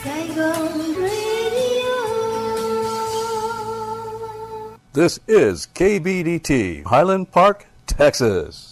Saigon Radio. This is KBDT, Highland Park, Texas.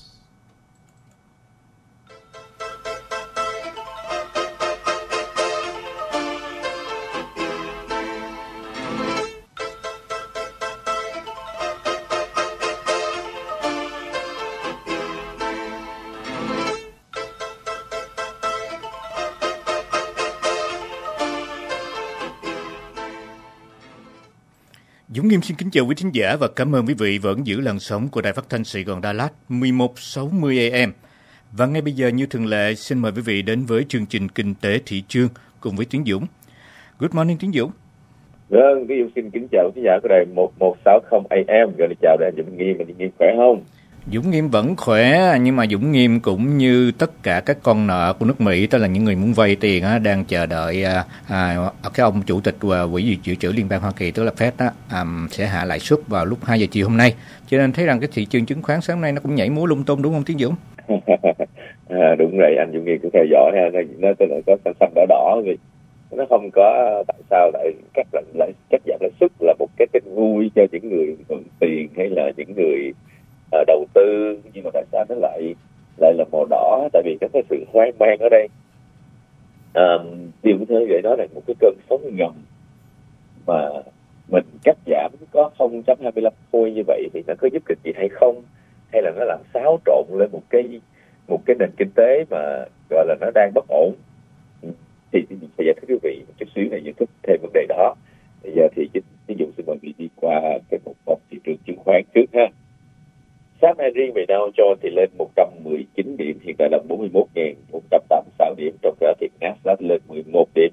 Dũng Nghiêm xin kính chào quý thính giả và cảm ơn quý vị vẫn giữ làn sóng của Đài Phát thanh Sài Gòn Đà Lạt 1160 AM. Và ngay bây giờ như thường lệ, xin mời quý vị đến với chương trình Kinh tế Thị trường cùng với Tiến Dũng. Good morning Tiến Dũng. Vâng, Tiến Dũng xin kính chào quý thính giả của Đài 1160 AM. Rồi chào đại Dũng Nghiêm, anh Nghiêm khỏe không? Dũng Nghiêm vẫn khỏe, nhưng mà Dũng Nghiêm cũng như tất cả các con nợ của nước Mỹ, tức là những người muốn vay tiền đang chờ đợi cái ông chủ tịch Quỹ dự trữ Liên bang Hoa Kỳ, tức là Fed sẽ hạ lãi suất vào lúc 2 giờ chiều hôm nay. Cho nên thấy rằng cái thị trường chứng khoán sáng nay nó cũng nhảy múa lung tung, đúng không Tiến Dũng? Đúng rồi, anh Dũng Nghiêm cũng theo dõi ha, nó có xanh đỏ đỏ vì nó không có tại sao lại cắt giảm lãi suất là một cái vui cho những người mượn tiền hay là những người đầu tư, nhưng mà tại sao nó lại là màu đỏ? Tại vì có cái sự hoang mang ở đây. Điều có thể nói là một cái cơn sóng ngầm mà mình cắt giảm có 0.25 phôi như vậy thì nó có giúp ích gì hay không, hay là nó làm xáo trộn lên một cái nền kinh tế mà gọi là nó đang bất ổn. Thì mình sẽ giải thích quý vị một chút xíu này, giải thích thêm vấn đề đó. Bây giờ thì ví dụ xin mời quý vị đi qua cái một thị trường chứng khoán trước ha. Sáng nay riêng về Dow Jones thì lên 119 điểm, hiện tại là 41.186 điểm, trong đó thì Nasdaq lên 11 điểm,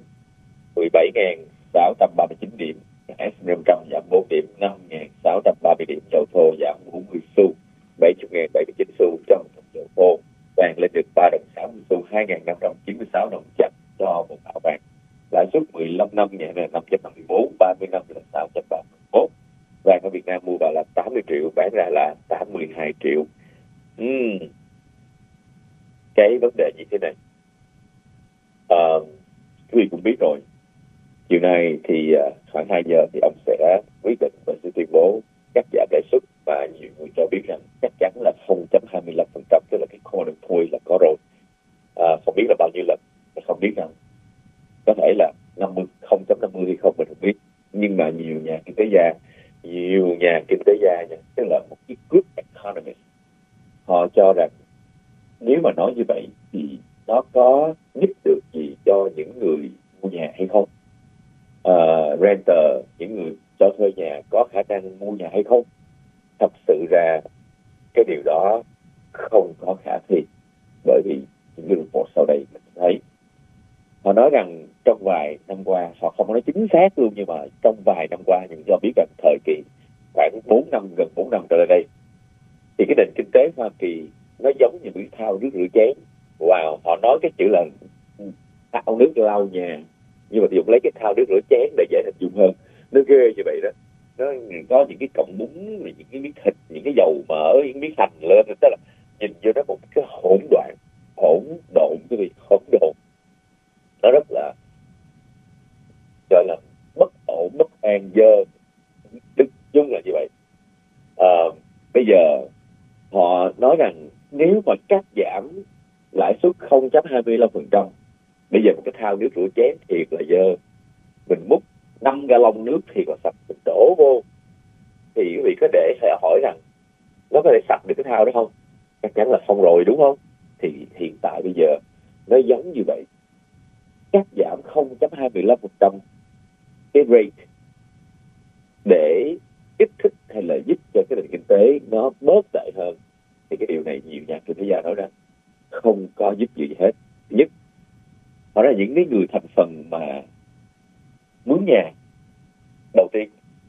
17.639 điểm, S&P 500 giảm 4 điểm, 5.630 điểm, dầu thô giảm 40 xu, 70.079 xu trong dầu thô, vàng lên được 3 đồng 60 xu, 2.596 đồng chặt cho một thỏi vàng. Lãi suất 15 năm nhà là 5.54, 30 năm là 6.31. Vàng ở Việt Nam mua vào là 80 triệu, bán ra là 82 triệu. Cái vấn đề như thế này, quý vị cũng biết rồi, chiều nay thì khoảng 2 giờ thì ông sẽ quyết định và sẽ tuyên bố cắt giảm lãi suất, và nhiều người cho biết rằng chắc chắn là 0.25%, tức là cái corner point là có rồi. Không biết là bao nhiêu lần, không biết rằng có thể là 0.50 hay không mình không biết, nhưng mà nhiều nhà kinh tế gia nha, tức là một cái group economist, họ cho rằng nếu mà nói như vậy thì nó có giúp được gì cho những người mua nhà hay không? Renter, những người cho thuê nhà có khả năng mua nhà hay không? Thật sự ra cái điều đó không có khả thi, bởi vì những cái report sau đây mình thấy họ nói rằng trong vài năm qua, họ không nói chính xác luôn, nhưng mà trong vài năm qua, nhưng do biết rằng thời kỳ khoảng gần 4 năm trở lại đây, thì cái nền kinh tế Hoa Kỳ nó giống như một thao nước rửa chén. Wow, họ nói cái chữ là thao nước lau nhà, nhưng mà dùng lấy cái thao nước rửa chén để dễ hình dung hơn. Nó ghê như vậy đó. Nó có những cái cọng bún, những cái miếng thịt, những cái dầu mỡ, những miếng hành lên, tức là nhìn vô nó một cái hỗn độn, cái gì hỗn độn. Nó rất là gọi là bất ổn, bất an, dơ, tức chung là như vậy. Bây giờ họ nói rằng nếu mà cắt giảm lãi suất 0.25%, bây giờ một cái thao nước rửa chén thiệt là dơ, mình múc 5 gallon nước thiệt là sạch, mình đổ vô, thì quý vị có để hỏi rằng nó có thể sạch được cái thao đó không? Chắc chắn là không rồi, đúng không? Thì hiện tại bây giờ nó giống như vậy, cắt giảm 0.25% cái rate để kích thích hay là giúp cho cái nền kinh tế nó bớt tệ hơn, thì cái điều này nhiều nhà kinh tế gia nói rằng không có giúp gì hết. Thứ nhất, họ là những cái người thành phần mà mướn nhà đầu tiên,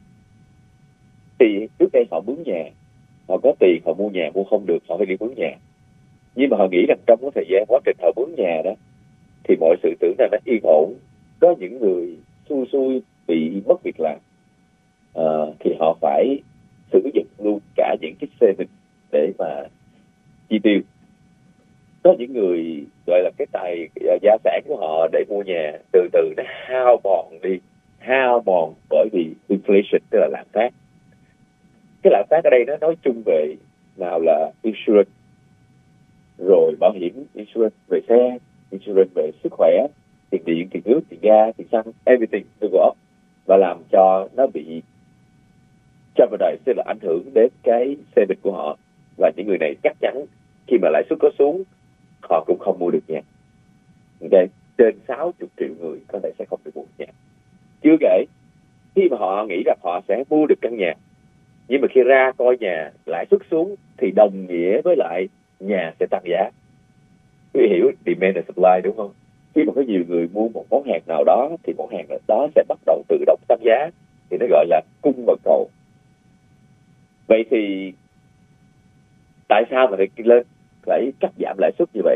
thì trước đây họ mướn nhà, họ có tiền họ mua nhà, mua không được họ phải đi mướn nhà, nhưng mà họ nghĩ rằng trong cái thời gian quá trình họ mướn nhà đó thì mọi sự tưởng rằng nó yên ổn. Có những người xui bị mất việc làm, thì họ phải sử dụng luôn cả những cái saving để mà chi tiêu. có những người gọi là cái tài gia sản của họ để mua nhà từ từ nó hao mòn bởi vì inflation, tức là lạm phát. Cái lạm phát ở đây nó nói chung về nào là insurance, rồi bảo hiểm, insurance về xe, insurance về sức khỏe, tiền điện, tiền nước, tiền ga, tiền xăng, everything to go up, và làm cho nó bị jeopardize, tức là ảnh hưởng đến cái saving của họ. Và những người này chắc chắn khi mà lãi suất có xuống, họ cũng không mua được nhà. Okay. Trên 60 triệu người có thể sẽ không được mua nhà. Chưa kể, khi mà họ nghĩ rằng họ sẽ mua được căn nhà, nhưng mà khi ra coi nhà, lãi suất xuống thì đồng nghĩa với lại nhà sẽ tăng giá. Quý vị hiểu demand and supply đúng không? Khi mà có nhiều người mua một món hàng nào đó thì món hàng đó sẽ bắt đầu tự động tăng giá, thì nó gọi là cung và cầu. Vậy thì tại sao mà phải cắt giảm lãi suất như vậy?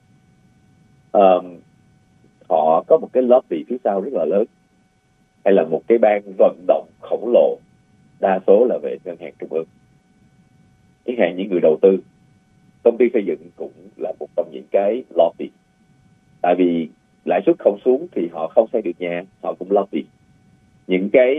Họ có một cái lobby phía sau rất là lớn, hay là một cái ban vận động khổng lồ, đa số là về ngân hàng trung ương. Chẳng hạn những người đầu tư, công ty xây dựng cũng là một trong những cái lobby. Tại vì lãi suất không xuống thì họ không xây được nhà, họ cũng lobby. Những cái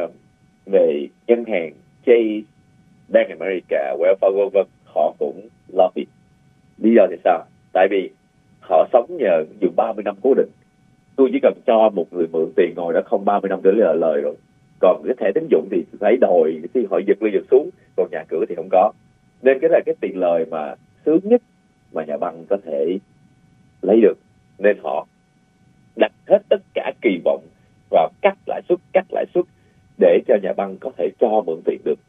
về ngân hàng Chase, Bank America, Wells Fargo, họ cũng lobby. Lý do thì sao? Tại vì họ sống nhờ dùng 30 năm cố định. Tôi chỉ cần cho một người mượn tiền ngồi đó không 30 năm để lấy lời rồi. Còn cái thẻ tín dụng thì phải đòi khi họ giật lên giật xuống, còn nhà cửa thì không có. Nên cái là cái tiền lời mà sướng nhất mà nhà băng có thể lấy được. Nên họ đặt hết tất cả kỳ vọng vào cắt lãi suất để cho nhà băng có thể cho mượn tiền được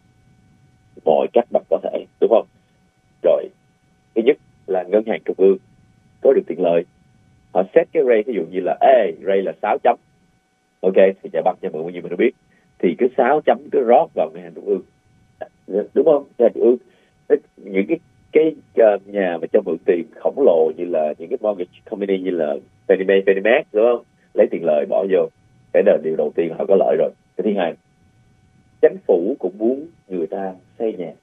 mọi cách bằng có thể, đúng không? Rồi, thứ nhất là ngân hàng trung ương có được tiền lời, họ set cái rate, ví dụ như là rate là 6 chấm, ok, thì nhà băng cho mượn bao nhiêu mình đâu biết, thì cứ 6 chấm cứ rót vào ngân hàng trung ương, đúng không? Ngân hàng trung ương, những cái nhà mà cho mượn tiền khổng lồ như là những cái mortgage company như là Fannie Mae, Freddie Mac, đúng không? Lấy tiền lời bỏ vô, cái là điều đầu tiên họ có lợi rồi. Cái thứ hai, chính phủ cũng muốn người ta xây nhà,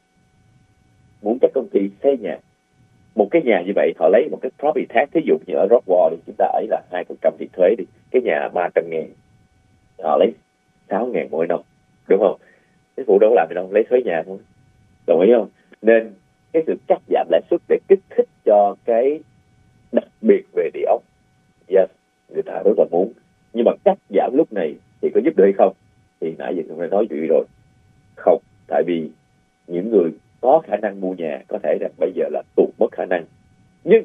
muốn các công ty xây nhà. Một cái nhà như vậy họ lấy một cái property tax, thí dụ như ở Rockwall thì chúng ta ấy là 2% tiền thuế đi, cái nhà 300.000, họ lấy 6.000 mỗi năm, đúng không? Chính phủ đâu có làm gì đâu, lấy thuế nhà thôi, đồng ý không? Nên cái sự cắt giảm lãi suất để kích thích cho cái đặc biệt về địa ốc, yes, người ta rất là muốn. Nhưng mà cắt giảm lúc này thì có giúp được hay không? Thì nãy giờ tôi đã nói chuyện rồi, không. Tại vì những người có khả năng mua nhà có thể là bây giờ là tụt mất khả năng, nhưng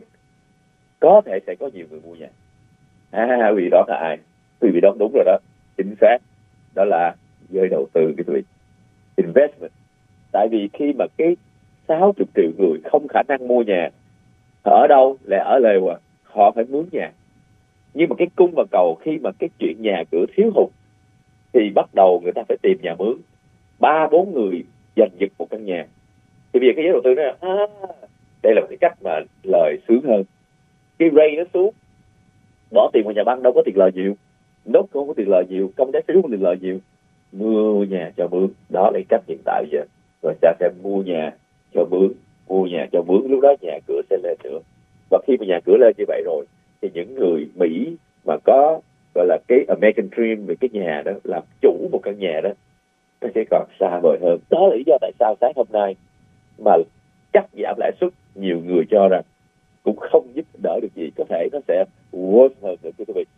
có thể sẽ có nhiều người mua nhà. Quý vị đó là ai? Quý vị đó đúng rồi đó, chính xác, đó là giới đầu tư, cái vị investment. Tại vì khi mà cái 60 triệu người không khả năng mua nhà, ở đâu lại ở lều à, họ phải mướn nhà. Nhưng mà cái cung và cầu, khi mà cái chuyện nhà cửa thiếu hụt thì bắt đầu người ta phải tìm nhà mướn, 3-4 người giành giật một căn nhà. Thì bây giờ cái giới đầu tư nói đây là một cái cách mà lời sướng hơn. Cái rate nó xuống, bỏ tiền vào nhà băng đâu có tiền lời nhiều, nốt không có tiền lời nhiều, công trái phiếu không có tiền lời nhiều, mua nhà cho mướn. Đó là cách hiện tại giờ. Rồi ta sẽ mua nhà cho mướn, mua nhà cho mướn, lúc đó nhà cửa sẽ lên nữa. Và khi mà nhà cửa lên như vậy rồi thì những người Mỹ mà có gọi là cái American Dream về cái nhà đó, làm chủ một căn nhà đó, nó sẽ còn xa vời hơn. Đó là lý do tại sao sáng hôm nay mà cắt giảm lãi suất, nhiều người cho rằng cũng không giúp đỡ được gì, có thể nó sẽ worse hơn nữa, quý vị.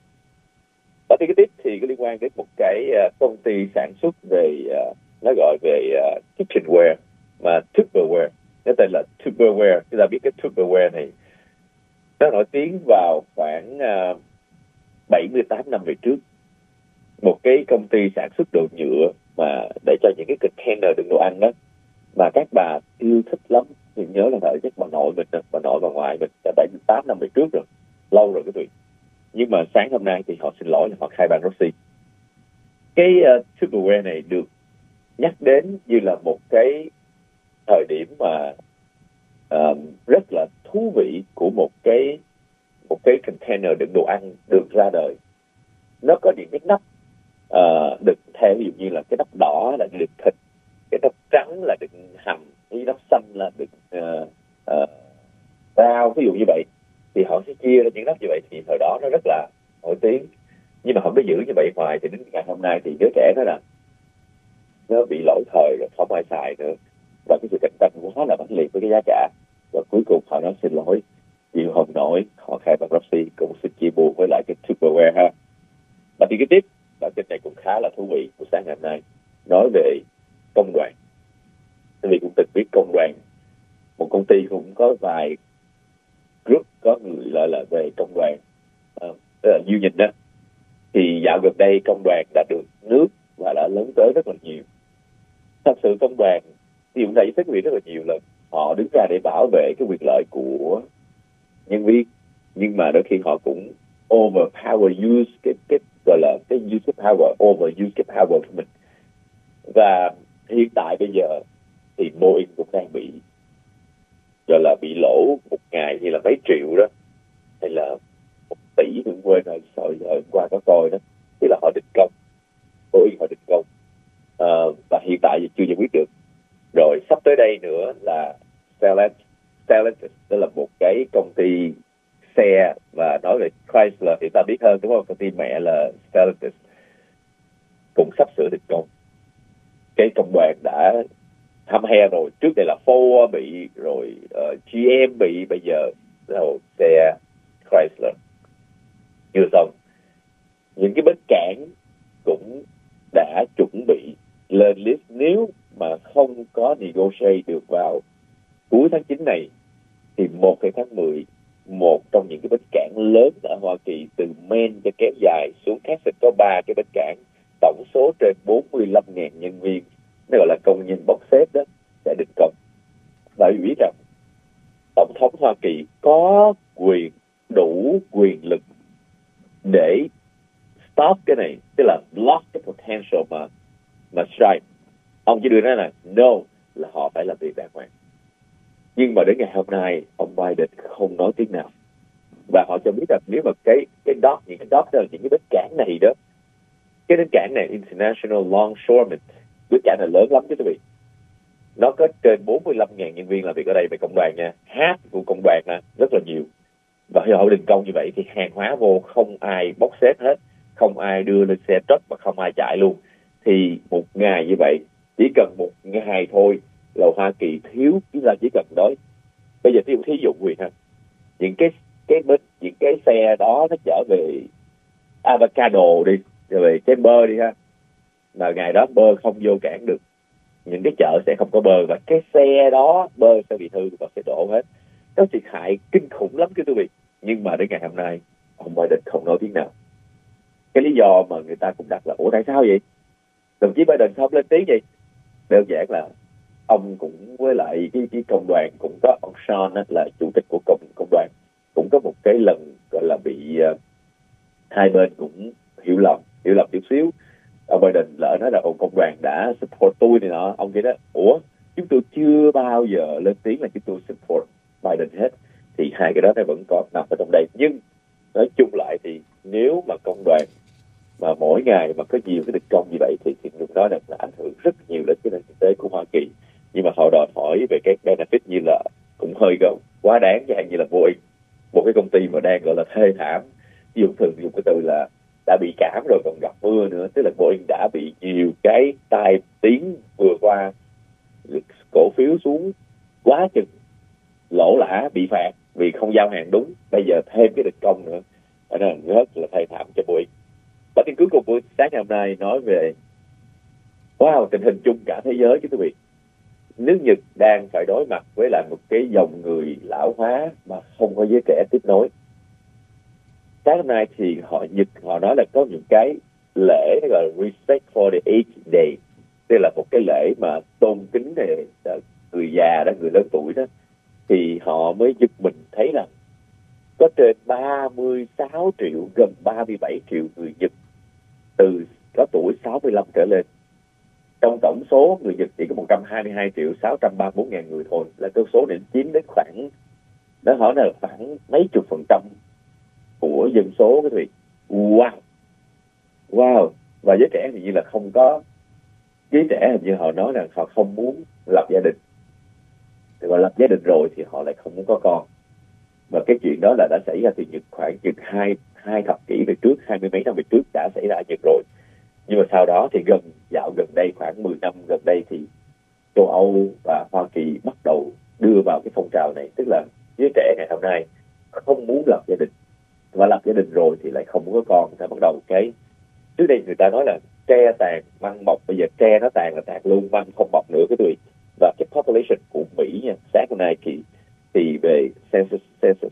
Và cái tiếp thì có liên quan đến một cái công ty sản xuất về nó gọi về kitchenware mà Tupperware, nó tên là Tupperware. Chúng ta biết cái Tupperware này nó nổi tiếng vào khoảng 78 năm về trước. Một cái công ty sản xuất đồ nhựa mà để cho những cái container đựng đồ ăn đó, mà các bà yêu thích lắm. Mình nhớ là phải chắc bà nội mình, bà nội bà ngoại mình đã 78 năm về trước rồi, lâu rồi quý vị. Nhưng mà sáng hôm nay thì họ xin lỗi là họ khai bankruptcy. Cái Tupperware này được nhắc đến như là một cái thời điểm mà rất là thú vị của một cái container đựng đồ ăn được ra đời. Nó có những cái nắp đựng theo, ví dụ như là cái nắp đỏ là đựng thịt, cái nắp trắng là đựng hầm, cái nắp xanh là đựng rau, ví dụ như vậy. thì họ sẽ chia ra những lớp như vậy. Thì thời đó nó rất là nổi tiếng, nhưng mà không có giữ như vậy hoài, thì đến ngày hôm nay thì đứa trẻ đó là nó bị lỗi thời rồi, không ai xài nữa, và cái sự cạnh tranh quá là mãnh liệt với cái giá cả, và cuối cùng họ nói xin lỗi, chịu không nổi, họ khai bankruptcy, cũng xin chia buồn với lại cái Tupperware ha. Và thì cái tiếp bản tin này cũng khá là thú vị của sáng ngày hôm nay, nói về công đoàn. Quý vị cũng từng biết công đoàn, một công ty cũng có vài group có người lại là về công đoàn, tức là union đó. Thì dạo gần đây công đoàn đã được nước và đã lớn tới rất là nhiều. Thật sự công đoàn, ví dụ này xét rất là nhiều lần, họ đứng ra để bảo vệ cái quyền lợi của nhân viên, nhưng mà đôi khi họ cũng overpower, use cái gọi là cái use cái power, overuse cái power của mình. Và hiện tại bây giờ thì Boeing cũng đang bị gọi là bị lỗ một ngày như là mấy triệu đó, hay là 1 tỷ, đừng quên rồi, hôm qua có coi đó, tức là họ định công, Boeing họ định công, và hiện tại thì chưa giải quyết được. Rồi sắp tới đây nữa là Stellantis, đó là một cái công ty xe, và nói về Chrysler thì ta biết hơn đúng không, công ty mẹ là Stellantis, cũng sắp sửa định công. Cái công đoàn đã hăm he rồi, trước đây là Ford bị, rồi GM bị, bây giờ là xe Chrysler chưa xong. Những cái bến cảng cũng đã chuẩn bị lên list, nếu mà không có negotiate được vào cuối tháng 9 này thì 1 tháng 10, một trong những cái bến cảng lớn ở Hoa Kỳ từ Maine cho kéo dài xuống Texas có 3 cái bến cảng, tổng số trên 45.000 nhân viên, nó gọi là công nhân bốc xếp đó, sẽ định công. Và quý vị biết rằng Tổng thống Hoa Kỳ có đủ quyền lực để stop cái này, tức là block cái potential mà strike. Ông chỉ đưa ra là no, là họ phải làm việc đàng hoàng. Nhưng mà đến ngày hôm nay ông Biden không nói tiếng nào, và họ cho biết rằng nếu mà những cái dock đó, những cái bến cảng này đó, cái bến cảng này International Longshoremen, bến cảng này lớn lắm chứ quý vị, nó có trên 45.000 nhân viên làm việc ở đây về công đoàn nha, half của công đoàn là rất là nhiều. Và khi họ đình công như vậy thì hàng hóa vô không ai bốc xếp hết, không ai đưa lên xe truck và không ai chạy luôn. Thì một ngày như vậy, chỉ cần một ngày thôi là Hoa Kỳ thiếu, chỉ cần nói bây giờ thí dụ quyền ha, những cái xe đó nó chở về avocado đi, rồi về cái bơ đi ha, mà ngày đó bơ không vô cảng được, những cái chợ sẽ không có bơ, và cái xe đó bơ sẽ bị hư và sẽ đổ hết. Nó thiệt hại kinh khủng lắm quý vị. Nhưng mà đến ngày hôm nay ông Biden không nói tiếng nào. Cái lý do mà người ta cũng đặt là ủa tại sao vậy, đồng chí Biden không lên tiếng gì? Đơn giản là ông cũng với lại cái công đoàn, cũng có ông Sean là chủ tịch của công đoàn, cũng có một cái lần gọi là bị hai bên cũng hiểu lầm chút xíu. Ông Biden lỡ nói là công đoàn đã support tôi này nọ, ông kia đó ủa chúng tôi chưa bao giờ lên tiếng là chúng tôi support Biden hết. Thì hai cái đó nó vẫn còn nằm ở trong đây. Nhưng nói chung lại thì nếu mà công đoàn mà mỗi ngày mà có nhiều cái định công như vậy thì lúc đó là ảnh hưởng rất nhiều đến cái nền kinh tế của Hoa Kỳ. Nhưng mà họ đòi hỏi về cái benefit như là cũng hơi quá đáng, chẳng hạn như là Boeing, một cái công ty mà đang gọi là thê thảm, thường dùng cái từ là đã bị cảm rồi còn gặp mưa nữa, tức là Boeing đã bị nhiều cái tai tiếng vừa qua, cổ phiếu xuống quá chừng, lỗ lã, bị phạt vì không giao hàng đúng, bây giờ thêm cái định công nữa, cho nên rất là thê thảm cho Boeing. Bản tin cuối cùng của sáng ngày hôm nay nói về tình hình chung cả thế giới chứ quý vị. Nước Nhật đang phải đối mặt với lại một cái dòng người lão hóa mà không có giới trẻ tiếp nối. Sáng hôm nay thì họ nói là có những cái lễ gọi là Respect for the Aged Day, tức là một cái lễ mà tôn kính về người già đó, người lớn tuổi đó. Thì họ mới giật mình thấy rằng có trên 36 triệu, gần 37 triệu người Nhật từ có tuổi 65 trở lên. Trong tổng số người Nhật chỉ có 122 triệu 634 ngàn người thôi, là con số này chiếm đến khoảng, nó hỏi là khoảng mấy chục % của dân số quý vị. Wow. Và giới trẻ thì như là không có, giới trẻ hình như họ nói rằng họ không muốn lập gia đình, và lập gia đình rồi thì họ lại không muốn có con. Và cái chuyện đó là đã xảy ra từ khoảng chừng hai thập kỷ về trước, 20 mấy năm về trước đã xảy ra ở Nhật rồi. Nhưng mà sau đó thì dạo gần đây, khoảng 10 năm gần đây thì châu Âu và Hoa Kỳ bắt đầu đưa vào cái phong trào này, tức là giới trẻ ngày hôm nay không muốn lập gia đình, và lập gia đình rồi thì lại không muốn có con. Người ta bắt đầu trước đây người ta nói là tre tàn măng mọc, bây giờ tre nó tàn là tàn luôn, măng không mọc nữa cái tuổi. Và cái population của Mỹ nha, sáng hôm nay thì về census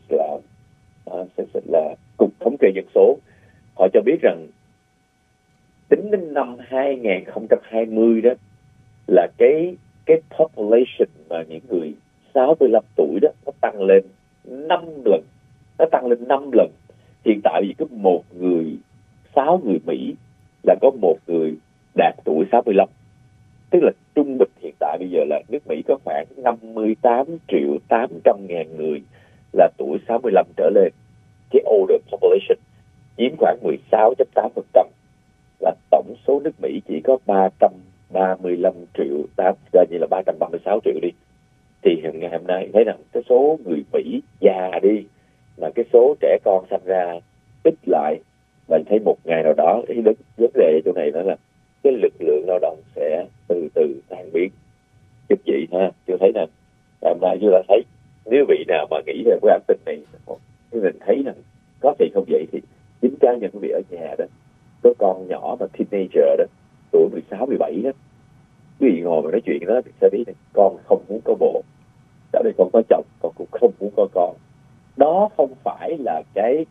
là cục thống kê dân số, họ cho biết rằng tính đến năm 2020 đó là cái population mà những người 65 tuổi đó nó tăng lên 5 lần. Nó tăng lên 5 lần. Hiện tại vì có 6 người Mỹ là có một người đạt tuổi 65. Tức là trung bình hiện tại bây giờ là nước Mỹ có khoảng 58.800.000 người là tuổi 65 trở lên. Cái older population chiếm khoảng 16.8%. Và tổng số nước Mỹ chỉ có 335 triệu, coi như là 336 triệu đi. Thì ngày hôm nay thấy rằng cái số người Mỹ già đi, mà cái số trẻ con sanh ra ít lại, và thấy một ngày nào đó cái vấn đề chỗ này đó là cái lực lượng lao động sẽ từ từ tan biến. Chút gì ha, chưa thấy nè. Hôm nay chúng ta thấy nếu vị nào mà nghĩ về cái bản tin này thì mình thấy rằng có gì không vậy thì chính cá nhân quý vị ở nhà đó, có con nhỏ mà teenager đó, tuổi 16, 17 đó, quý vị ngồi mà nói chuyện đó thì sẽ biết này, con không muốn có bồ, sau đây con có chồng, con cũng không muốn có con. Đó không phải là cái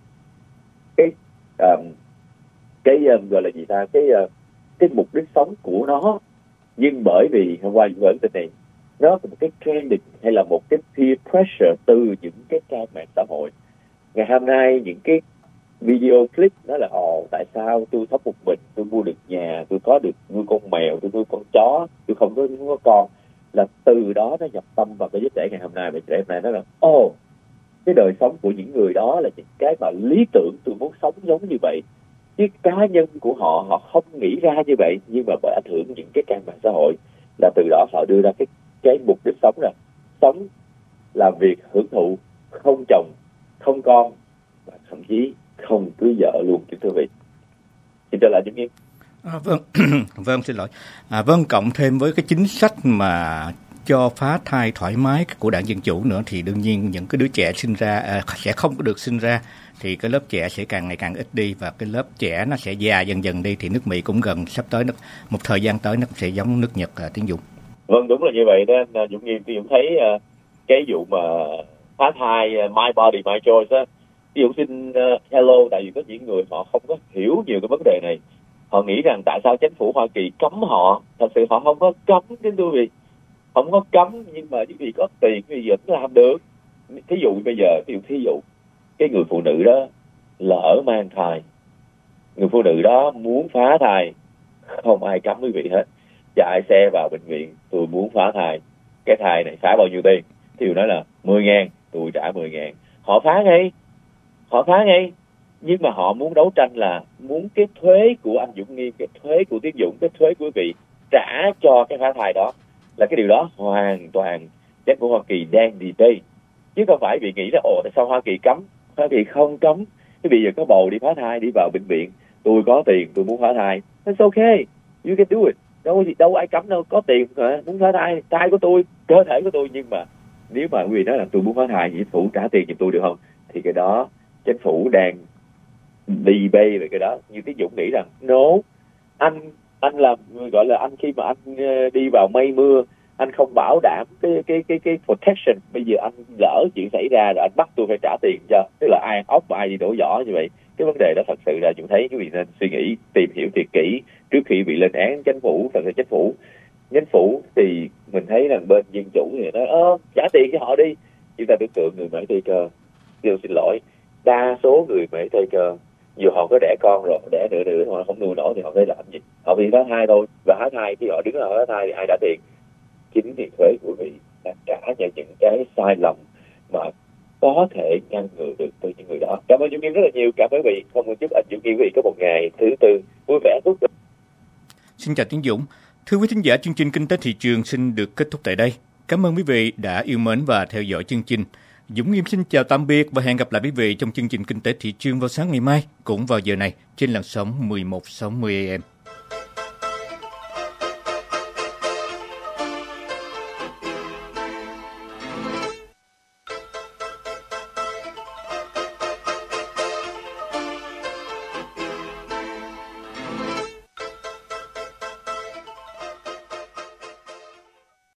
gọi là gì ta, cái mục đích sống của nó. Nhưng bởi vì hôm qua những tin này nó là một cái trending hay là một cái peer pressure từ những cái trang mạng xã hội. Ngày hôm nay những cái video clip đó là tại sao tôi sống một mình, tôi mua được nhà, tôi có được nuôi con mèo, tôi nuôi con chó, tôi không có con, là từ đó nó nhập tâm vào cái giới trẻ ngày hôm nay. Và trẻ hôm nay nó là cái đời sống của những người đó là những cái mà lý tưởng, tôi muốn sống giống như vậy. Chứ cá nhân của họ không nghĩ ra như vậy, nhưng mà bởi ảnh hưởng những cái trang mạng xã hội là từ đó họ đưa ra cái mục đích sống là sống, làm việc, hưởng thụ, không chồng, không con, và thậm chí không cưới vợ luôn, kính thưa vị. Xin trở lại Jim Nghiêm. Vâng, vâng, xin lỗi. Vâng, cộng thêm với cái chính sách mà cho phá thai thoải mái của Đảng Dân Chủ nữa thì đương nhiên những cái đứa trẻ sinh ra sẽ không có được sinh ra, thì cái lớp trẻ sẽ càng ngày càng ít đi, và cái lớp trẻ nó sẽ già dần dần đi. Thì nước Mỹ cũng gần sắp tới một thời gian tới nó cũng sẽ giống nước Nhật, Tiến Dũng. Vâng, đúng là như vậy đó anh Dũng Nghiêm. Tôi cũng thấy cái vụ mà phá thai my body my choice á, Ví dụ xin hello, tại vì có những người họ không có hiểu nhiều cái vấn đề này. Họ nghĩ rằng tại sao chính phủ Hoa Kỳ cấm họ. Thật sự họ không có cấm, kính thưa quý vị. Không có cấm, nhưng mà quý vị có tiền quý vị vẫn làm được. Thí dụ bây giờ, thí dụ cái người phụ nữ đó lỡ mang thai, người phụ nữ đó muốn phá thai, không ai cấm quý vị hết. Chạy xe vào bệnh viện, tôi muốn phá thai, cái thai này phá bao nhiêu tiền? Thí dụ nói là 10.000, tôi trả 10.000. Họ phá ngay. Nhưng mà họ muốn đấu tranh là muốn cái thuế của anh Dũng Nghiêm, cái thuế của Tiến Dũng, cái thuế của quý vị trả cho cái phá thai đó. Là cái điều đó hoàn toàn chính phủ Hoa Kỳ đang debate, chứ không phải vì nghĩ là tại sao Hoa Kỳ cấm. Hoa Kỳ không cấm. Cái bây giờ có bầu đi phá thai, đi vào bệnh viện, tôi có tiền, tôi muốn phá thai, it's okay, you can do it. Đâu ai cấm đâu, có tiền mà muốn phá thai, thai của tôi, cơ thể của tôi. Nhưng mà nếu mà quý vị nói là tôi muốn phá thai, chính phủ trả tiền giùm tôi được không? Thì cái đó chính phủ đang debate về cái đó. Như Tiến Dũng nghĩ rằng no, anh làm gọi là anh khi mà anh đi vào mây mưa, anh không bảo đảm cái protection. Bây giờ anh lỡ chuyện xảy ra rồi anh bắt tôi phải trả tiền cho, tức là ai ốc mà ai đi đổ vỏ như vậy. Cái vấn đề đó thật sự là chúng thấy quý vị nên suy nghĩ, tìm hiểu thiệt kỹ trước khi bị lên án chính phủ. Thật sự chính phủ thì mình thấy là bên dân chủ thì nói trả tiền cho họ đi. Chúng ta tưởng tượng người Mỹ Tây Cơ, tôi xin lỗi, đa số người Mỹ Tây Cơ dù họ có đẻ con rồi, đẻ nữa họ không nuôi nổi thì họ phải làm gì? Họ bị phá thai thôi. Và phá thai khi họ đứng ở phá thai thì ai trả tiền? Chính tiền thuế của quý vị đã trả cho những cái sai lầm mà có thể ngăn ngừa được từ những người đó. Cảm ơn Dũng Nghiêm rất là nhiều. Cảm ơn quý vị. Không muốn chúc anh Dũng Nghiêm quý vị có một ngày thứ tư vui vẻ tốt đẹp. Xin chào Tiến Dũng. Thưa quý thính giả, chương trình Kinh tế Thị trường xin được kết thúc tại đây. Cảm ơn quý vị đã yêu mến và theo dõi chương trình. Dũng Nghiêm xin chào tạm biệt và hẹn gặp lại quý vị trong chương trình Kinh tế Thị trường vào sáng ngày mai, cũng vào giờ này trên làn sóng 1160 AM.